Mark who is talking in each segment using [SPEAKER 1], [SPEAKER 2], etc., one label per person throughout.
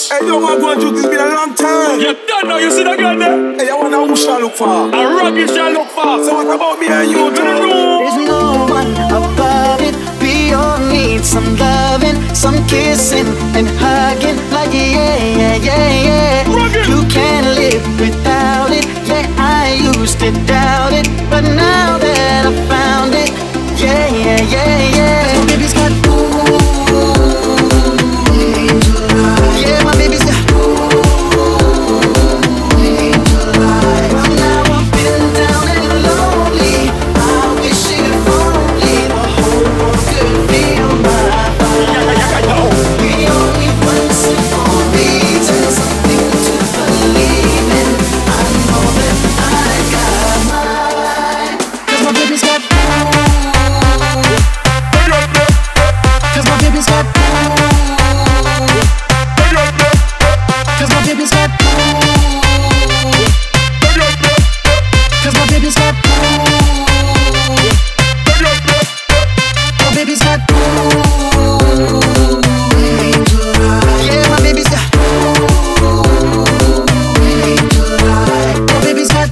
[SPEAKER 1] Hey, yo, I go and do this been a long time.
[SPEAKER 2] You don't know, you see that girl there?
[SPEAKER 1] Hey, I wonder who shall look for.
[SPEAKER 2] A ruggy shall look for.
[SPEAKER 1] So what about me and you, too?
[SPEAKER 3] There's no one above it. We all need some loving, some kissing and hugging. Like yeah. You can't live without it. Yeah, I used to doubt it, but now that I found it, yeah. My baby's got yeah, my baby's got now I've been down and lonely. I wish if only the whole world could feel my vibe. We only want simple reasons, something to believe in. I know that I got mine. 'Cause my baby's got cause my baby's got cause my baby's got cause my baby's got my baby's got yeah, my baby's got my baby's got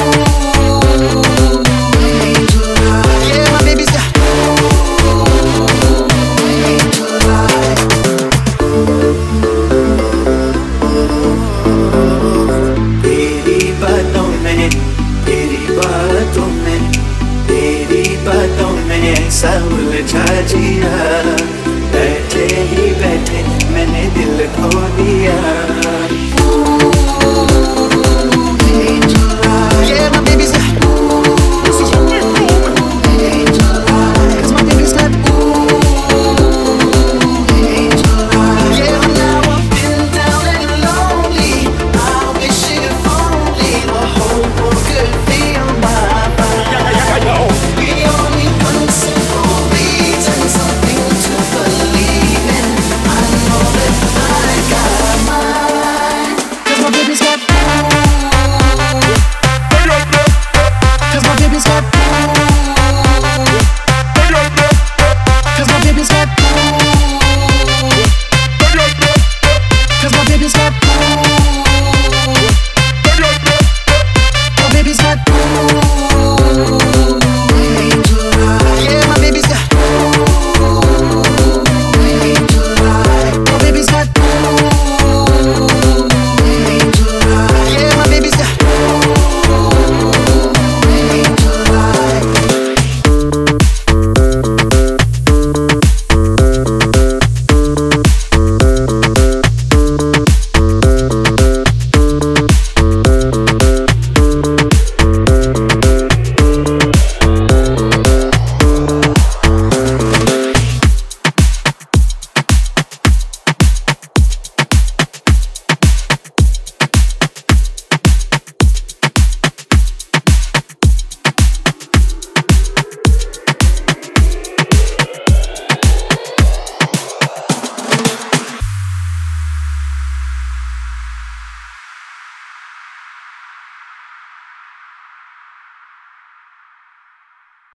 [SPEAKER 3] yeah, my baby's got तेरी बातों में सब उलझा जिया बैठे ही बैठे मैंने दिल खो दिया yeah, my baby's got cause my baby's got yeah, now I've been down and lonely. I wish if only the whole world could feel my vibe. We only want simple reasons, something to believe in. I know that I got mine. 'Cause my baby's got cause my baby's got cause my baby's got cause my baby's got